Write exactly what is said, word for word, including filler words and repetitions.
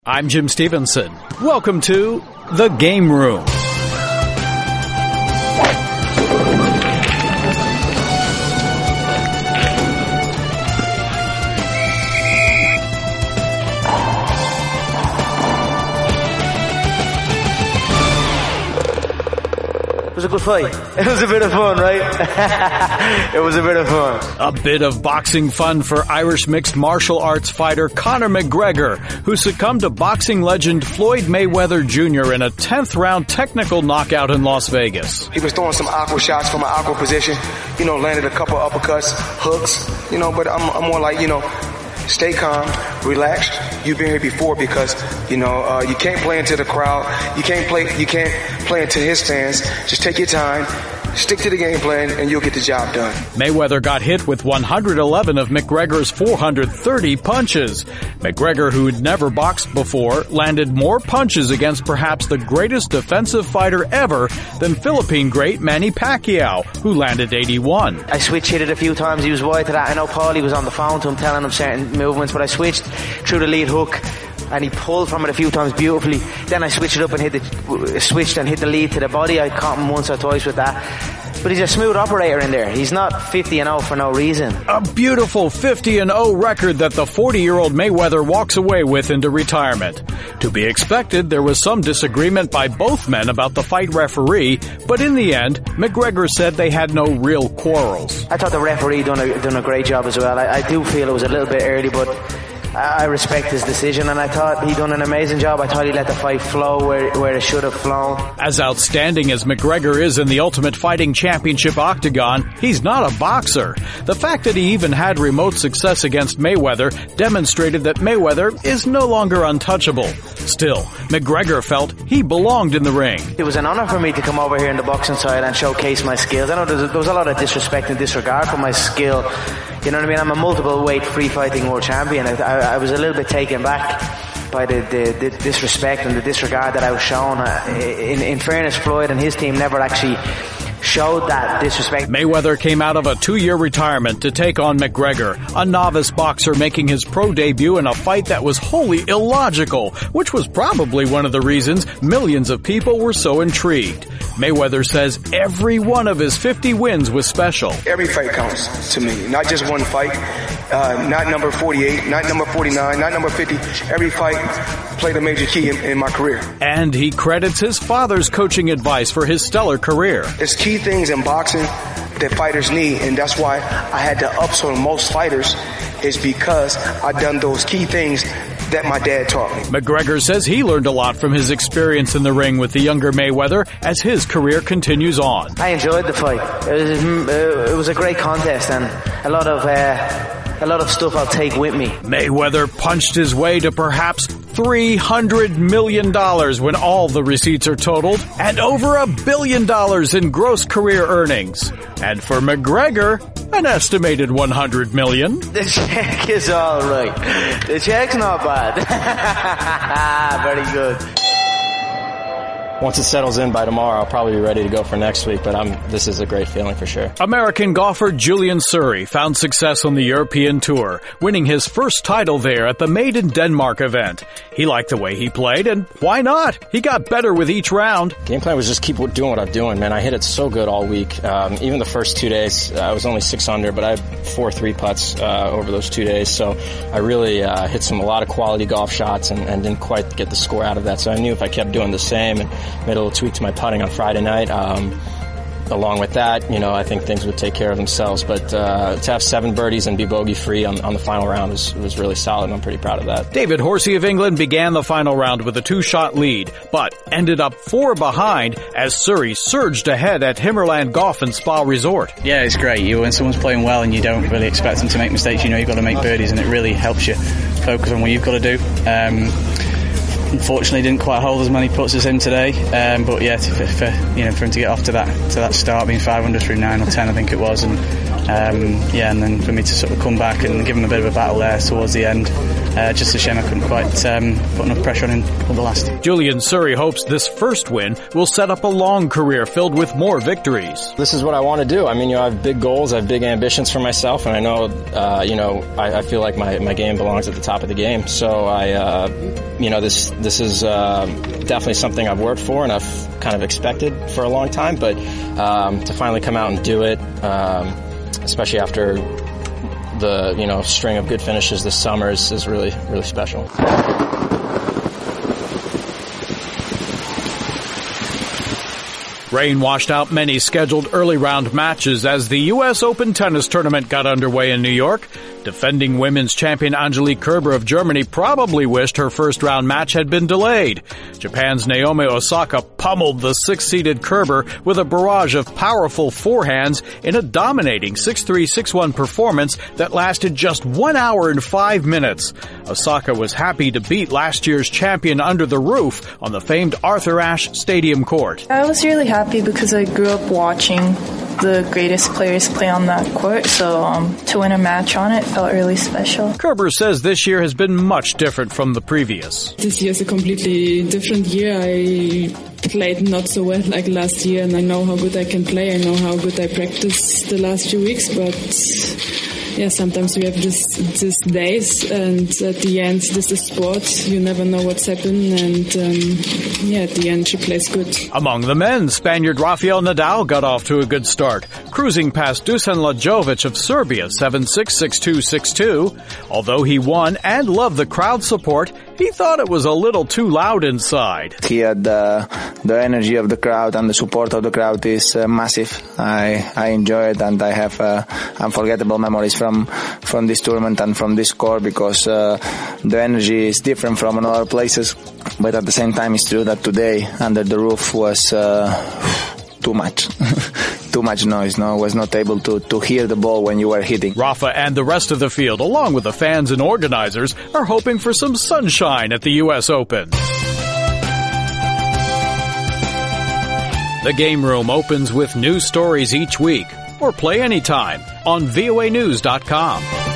I'm Jim Stevenson. Welcome to The Game Room. It was a good fight. It was a bit of fun, right? It was a bit of fun. A bit of boxing fun for Irish mixed martial arts fighter Conor McGregor, who succumbed to boxing legend Floyd Mayweather Junior in a tenth round technical knockout in Las Vegas. He was throwing some awkward shots from an awkward position, you know, landed a couple uppercuts, hooks, you know, but I'm, I'm more like, you know, stay calm, relaxed. You've been here before because, you know, uh, you can't play into the crowd. You can't play, you can't play into his fans. Just take your time, stick to the game plan, and you'll get the job done. Mayweather got hit with one hundred eleven of McGregor's four hundred thirty punches. McGregor, who had never boxed before, landed more punches against perhaps the greatest defensive fighter ever than Philippine great Manny Pacquiao, who landed eighty-one. I switch hit it a few times. He was wide to that. I know Paulie was on the phone to him telling him certain movements, but I switched through the lead hook and he pulled from it a few times beautifully. Then I switched it up and hit the, switched and hit the lead to the body. I caught him once or twice with that. But he's a smooth operator in there. He's not fifty and oh for no reason. A beautiful fifty and oh record that the forty-year-old Mayweather walks away with into retirement. To be expected, there was some disagreement by both men about the fight referee, but in the end, McGregor said they had no real quarrels. I thought the referee done a, done a great job as well. I, I do feel it was a little bit early, but I respect his decision, and I thought he done an amazing job. I thought he let the fight flow where, where it should have flown. As outstanding as McGregor is in the Ultimate Fighting Championship octagon, he's not a boxer. The fact that he even had remote success against Mayweather demonstrated that Mayweather is no longer untouchable. Still, McGregor felt he belonged in the ring. It was an honor for me to come over here in the boxing side and showcase my skills. I know there was a lot of disrespect and disregard for my skill. You know what I mean? I'm a multiple weight free fighting world champion. I, I, I was a little bit taken back by the, the, the disrespect and the disregard that I was shown. Uh, in, in fairness, Floyd and his team never actually showed that disrespect. Mayweather came out of a two-year retirement to take on McGregor, a novice boxer making his pro debut in a fight that was wholly illogical, which was probably one of the reasons millions of people were so intrigued. Mayweather says every one of his fifty wins was special. Every fight counts to me, not just one fight, uh, not number forty-eight, not number forty-nine, not number fifty. Every fight played a major key in, in my career. And he credits his father's coaching advice for his stellar career. There's key things in boxing that fighters need, and that's why I had to upsell most fighters, is because I done those key things that my dad taught me. McGregor says he learned a lot from his experience in the ring with the younger Mayweather as his career continues on. I enjoyed the fight. It was, it was a great contest and a lot of uh, a lot of stuff I'll take with me. Mayweather punched his way to perhaps three hundred million dollars when all the receipts are totaled, and over a billion dollars in gross career earnings. And for McGregor, an estimated one hundred million dollars. The check is all right. The check's not bad. Very good. Once it settles in by tomorrow, I'll probably be ready to go for next week, but I'm, this is a great feeling for sure. American golfer Julian Surrey found success on the European Tour, winning his first title there at the Made in Denmark event. He liked the way he played, and why not? He got better with each round. Game plan was just keep doing what I'm doing, man. I hit it so good all week. Um, even the first two days, uh, I was only six under, but I had four three putts uh, over those two days, so I really uh, hit some a lot of quality golf shots and, and didn't quite get the score out of that. So I knew if I kept doing the same and made a little tweak to my putting on Friday night. Um, along with that, you know, I think things would take care of themselves. But uh, to have seven birdies and be bogey-free on, on the final round was, was really solid, and I'm pretty proud of that. David Horsey of England began the final round with a two-shot lead, but ended up four behind as Surrey surged ahead at Himmerland Golf and Spa Resort. Yeah, it's great. You, when someone's playing well and you don't really expect them to make mistakes, you know you've got to make birdies, and it really helps you focus on what you've got to do. Um, Unfortunately, didn't quite hold as many putts as him today, um, but yeah, for, for you know, for him to get off to that to that start, being five under through nine or ten, I think it was, and Um, yeah, and then for me to sort of come back and give him a bit of a battle there towards the end, uh, just a shame I couldn't quite um, put enough pressure on him for the last. Julian Surrey hopes this first win will set up a long career filled with more victories. This is what I want to do. I mean, you know, I have big goals, I have big ambitions for myself, and I know, uh, you know, I, I feel like my, my game belongs at the top of the game. So I, uh, you know, this this is uh, definitely something I've worked for and I've kind of expected for a long time. But um, to finally come out and do it, um, especially after the, you know, string of good finishes this summer is, is really, really special. Rain washed out many scheduled early round matches as the U S Open tennis tournament got underway in New York. Defending women's champion Angelique Kerber of Germany probably wished her first round match had been delayed. Japan's Naomi Osaka pummeled the six-seeded Kerber with a barrage of powerful forehands in a dominating six three, six one performance that lasted just one hour and five minutes. Osaka was happy to beat last year's champion under the roof on the famed Arthur Ashe Stadium court. I was really happy because I grew up watching the greatest players play on that court, so um, to win a match on it felt really special. Kerber says this year has been much different from the previous. This year is a completely different year. I played not so well like last year, and I know how good I can play. I know how good I practiced the last few weeks, but yeah, sometimes we have this these days, and at the end, this is sport. You never know what's happened, and um, yeah, at the end, she plays good. Among the men, Spaniard Rafael Nadal got off to a good start, cruising past Dusan Lajovic of Serbia seven six, six two, six two. Although he won and loved the crowd support, he thought it was a little too loud inside. He had uh, the energy of the crowd, and the support of the crowd is uh, massive. I I enjoy it, and I have uh, unforgettable memories from from this tournament and from this court, because uh, the energy is different from in other places. But at the same time, it's true that today under the roof was uh, too much. Too much noise, no? I was not able to, to hear the ball when you were hitting. Rafa and the rest of the field, along with the fans and organizers, are hoping for some sunshine at the U S Open. The Game Room opens with news stories each week, or play anytime on V O A news dot com.